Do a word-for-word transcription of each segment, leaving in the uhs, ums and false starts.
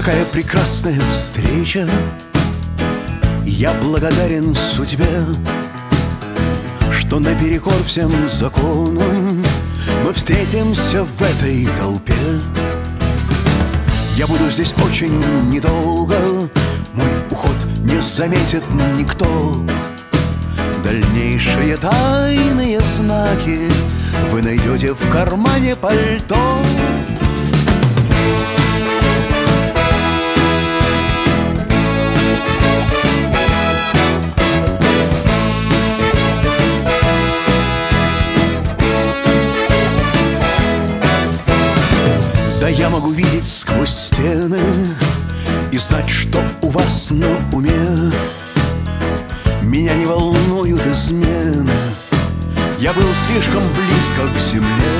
Какая прекрасная встреча! Я благодарен судьбе, что наперекор всем законам мы встретимся в этой толпе. Я буду здесь очень недолго, мой уход не заметит никто. Дальнейшие тайные знаки вы найдете в кармане пальто. Да я могу видеть сквозь стены и знать, что у вас на уме. Меня не волнуют измены, я был слишком близко к земле.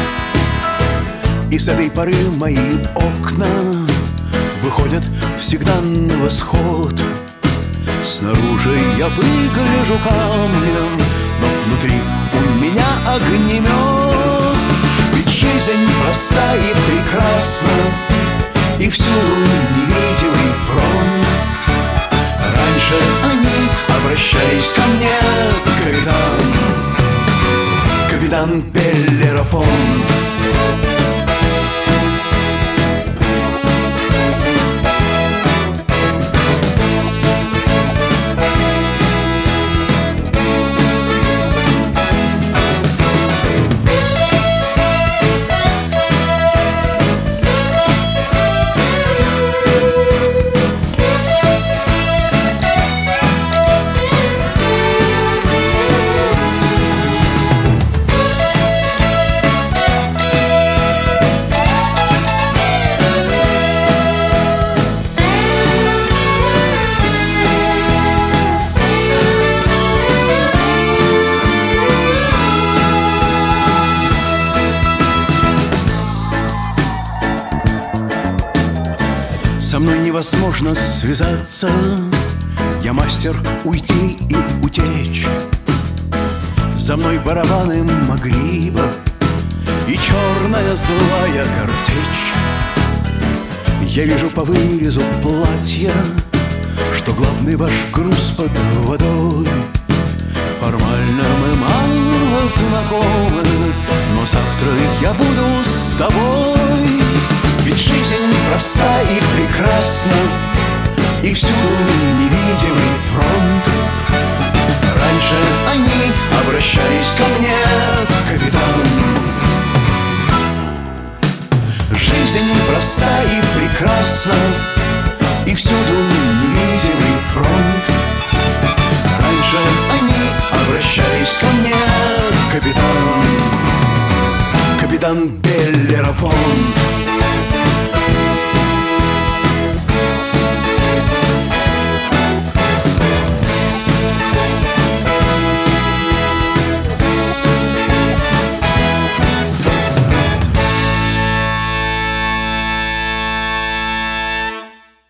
И с этой поры мои окна выходят всегда на восход. Снаружи я выгляжу камнем, но внутри у меня огнемет. Ведь жизнь проста и прекрасна, и всюду невидимый фронт. Раньше они обращались ко мне, капитан, капитан Беллерафон. Со мной невозможно связаться, я мастер уйти и утечь. За мной барабаны Магриба и черная злая картечь. Я вижу по вырезу платья, что главный ваш груз под водой. Формально мы мало знакомы, но завтра я буду с тобой. Ведь жизнь проста и прекрасна, и всюду невидимый фронт. Раньше они обращались ко мне, капитан. Жизнь проста и прекрасна, и всюду невидимый фронт. Раньше они обращались ко мне, капитан, капитан Беллерафон.